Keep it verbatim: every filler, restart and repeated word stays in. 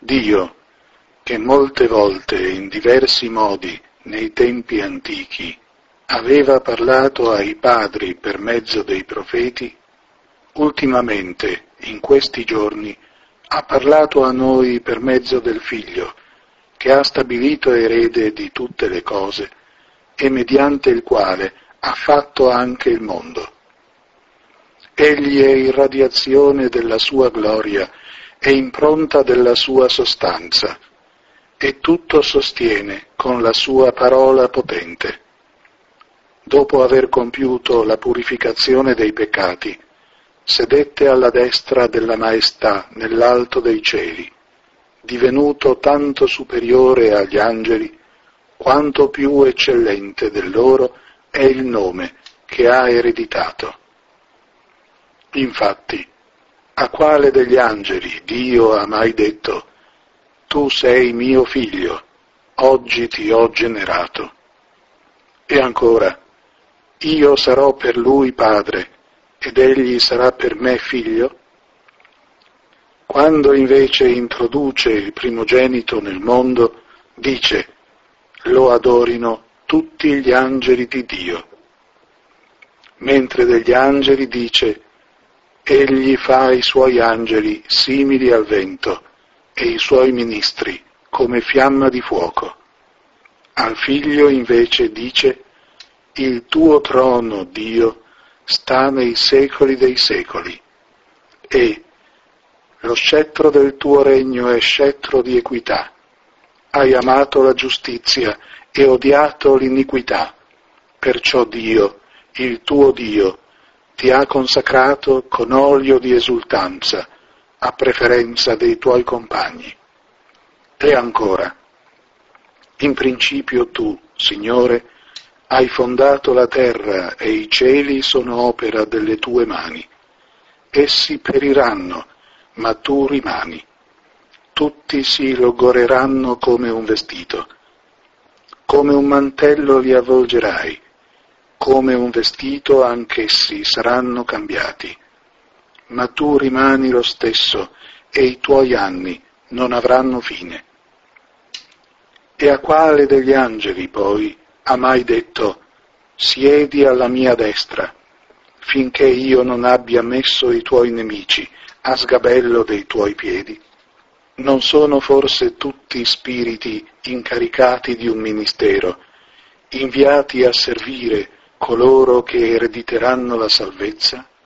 Dio, che molte volte in diversi modi nei tempi antichi aveva parlato ai padri per mezzo dei profeti, ultimamente, in questi giorni, ha parlato a noi per mezzo del Figlio, che ha stabilito erede di tutte le cose e mediante il quale ha fatto anche il mondo. Egli è irradiazione della sua gloria e impronta della sua sostanza, e tutto sostiene con la sua parola potente. Dopo aver compiuto la purificazione dei peccati, sedette alla destra della maestà nell'alto dei cieli, divenuto tanto superiore agli angeli, quanto più eccellente del loro è il nome che ha ereditato. Infatti, a quale degli angeli Dio ha mai detto: «Tu sei mio figlio, oggi ti ho generato»? E ancora: «Io sarò per lui padre, ed egli sarà per me figlio»? Quando invece introduce il primogenito nel mondo, dice: «Lo adorino tutti gli angeli di Dio». Mentre degli angeli dice: «Egli fa i suoi angeli simili al vento e i suoi ministri come fiamma di fuoco». Al figlio invece dice: «Il tuo trono, Dio, sta nei secoli dei secoli, e lo scettro del tuo regno è scettro di equità. Hai amato la giustizia e odiato l'iniquità, perciò Dio, il tuo Dio, ti ha consacrato con olio di esultanza, a preferenza dei tuoi compagni». E ancora: «In principio tu, Signore, hai fondato la terra e i cieli sono opera delle tue mani. Essi periranno, ma tu rimani. Tutti si logoreranno come un vestito. Come un mantello li avvolgerai, come un vestito anch'essi saranno cambiati. Ma tu rimani lo stesso e i tuoi anni non avranno fine». E a quale degli angeli poi ha mai detto: «Siedi alla mia destra, finché io non abbia messo i tuoi nemici a sgabello dei tuoi piedi»? Non sono forse tutti spiriti incaricati di un ministero, inviati a servire coloro che erediteranno la salvezza?